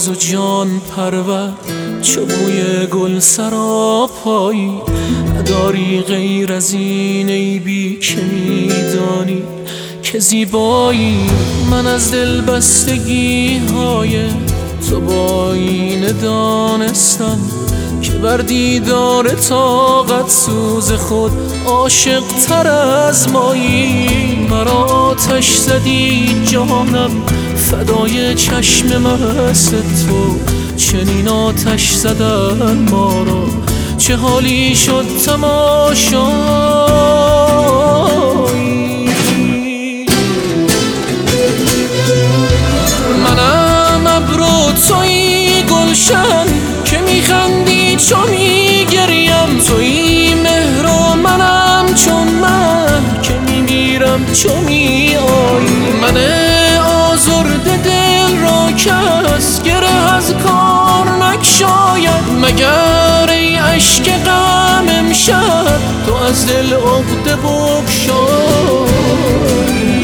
ناز و جان پرور، چو بوی گل سراپایی. نداری غیر از این عیبی که میدانی که زیبایی. من از دل بستگی های تو با آینه دانستم که بر دیدار طاقت سوز خود عاشق تر از مایی. مرا آتش زدی جانم فدای چشم مست تو، چنین آتش زدن ما را چه حالی شد تماشایی. منم ابر و تویی گلشن که میخندی چو میگریم، تویی مهر و منم چون مه که میمیرم چو میآیی. من آزرده دل را کس گره از کار نگشاید، مگر ای اشک غم امشب تو از دل عقده بگشایی.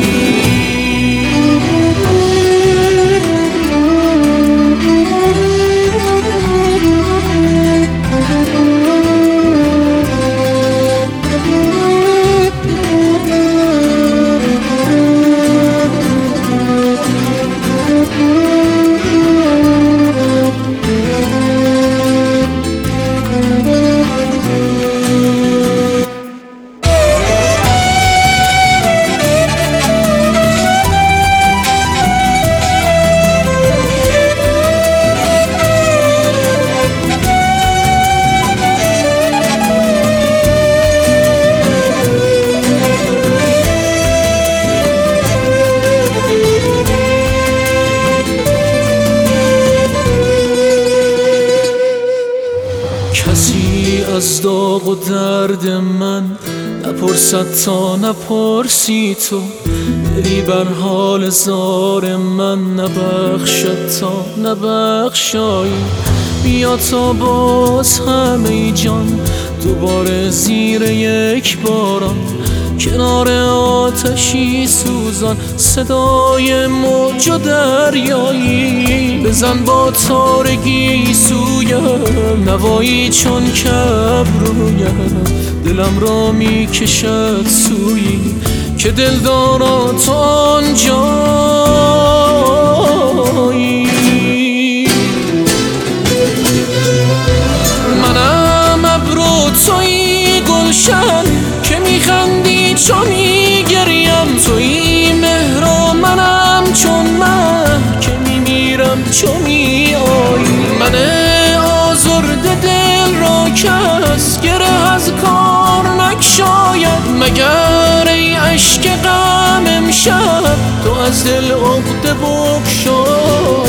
کسی از داغ و درد من نپرسد تا نپرسی تو، دلی بر حال زار من نبخشد تا نبخشایی. بیا تا باز هم ای جان دوباره زیر یک باران، کنار آتشی سوزان صدای موج و دریایی. بزن با تارگی سویم نوایی چون کبرویم، دلم را میکشد سویی که دلدارا تو آنجایی. منم ابر و تویی گلشن که میخندی چو میگریم، تویی مهر و منم چون مه که میمیرم چو میآیی. من آزرده دل را کس گره از کار نگشاید، مگر ای اشک غم امشب تو از دل عقده بگشای.